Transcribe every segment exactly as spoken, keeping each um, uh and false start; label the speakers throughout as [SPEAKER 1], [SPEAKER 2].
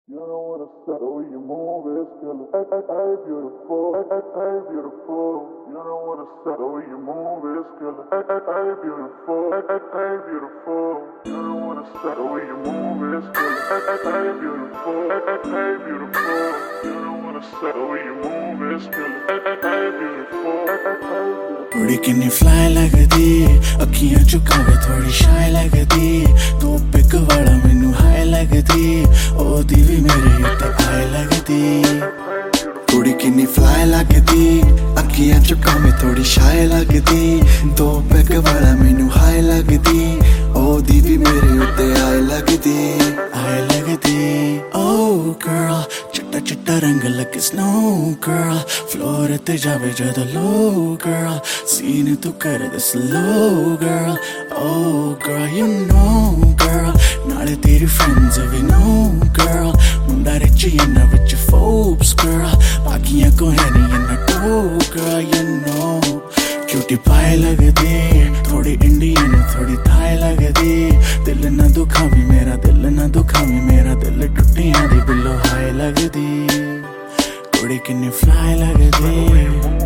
[SPEAKER 1] You don't wanna settle, you move, it's killer. Hey, hey, hey, beautiful, hey, hey, hey, beautiful. You don't wanna settle, you move, it's killer. Hey, hey, hey, beautiful, hey, hey, hey, beautiful. You don't wanna settle, you move, it's killer. Hey, hey, hey, beautiful, hey, hey, hey, beautiful. You don't wanna settle, you move, it's killer. Hey, hey, hey, beautiful, hey, hey, hey, beautiful.
[SPEAKER 2] थोड़ी किन्नी fly लगदी, अखियां चुकावे थोड़ी शाय लगदी, तो pick वाला मैनू हाय लगदी, ओ दी भी मेरे उत्ते आए लगदी। थोड़ी किन्नी फ्लाई लगदी, अखियां चुकावे थोड़ी शाय लगदी, तो पिक वाला मैनू हाय लगदी, ओ दी भी मेरे उत्ते आए लगदी, आए लगदी। Oh girl, चिट्टा चिट्टा रंग लगे snow girl, फ्लोर ते जावे जदों low girl, सीन तू कर दे slow girl, oh girl you know girl, नाले तेरी friends we know girl, मुंडा रिच इन्ना विच Forbes girl, बाकियां को है नी इन्ना toe girl you know, cutie पाए लगदी, थोड़ी इंडियन थोड़ी थाई लगदी, दिल ना दुखावी मेरा दिल ना दुखावी मेरा दिल टुटियां दी बिल्लो हाय लगदी, कुड़ी किन्नी फ्लाई लगदी।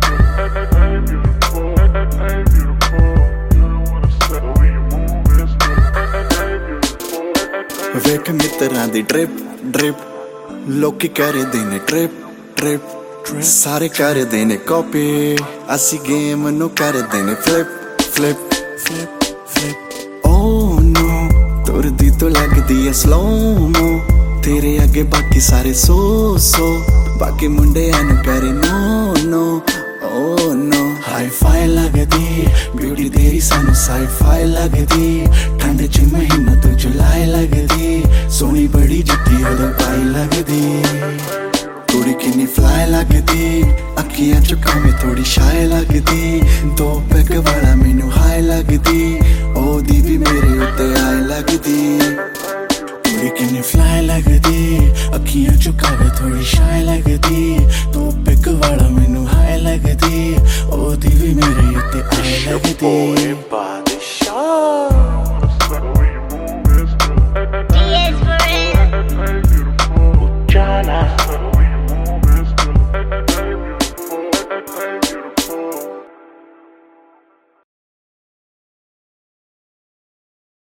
[SPEAKER 2] वेख मित्रां दी ड्रिप ड्रिप, लोकी करदे ने ट्रिप ट्रिप, सारे करदे ने कॉपी, असी गेम नू करदे ने फ्लिप फ्लिप फ्लिप फ्लिप। ओ नो तुरदी तो लगदी है स्लो मो, तेरे आगे बाकी सारे सो सो, बाकी मुंडे एन करे no no oh no. Hi-fi लगदी, ब्यूटी तेरी सानू साई फाई लगदी, ठंड च महीना तो जुलाई लगदी, सोनी बड़ी जिद्दी उदों पाई लगदी, कुड़ी किन्नी फ्लाई लगदी, अखियां चुकावे थोड़ी शाय लगदी, दो पैग वाला मैनू हाय लगदी, ओ दी भी मेरे उत्ते आए लगदी, कुड़ी किन्नी फ्लाई लगदी, अखियां चुकावे थोड़ी शाय लगदी, दो पैग वाला मैनू हाय लगदी, ओ दी भी मेरे उत्ते आए लगदी।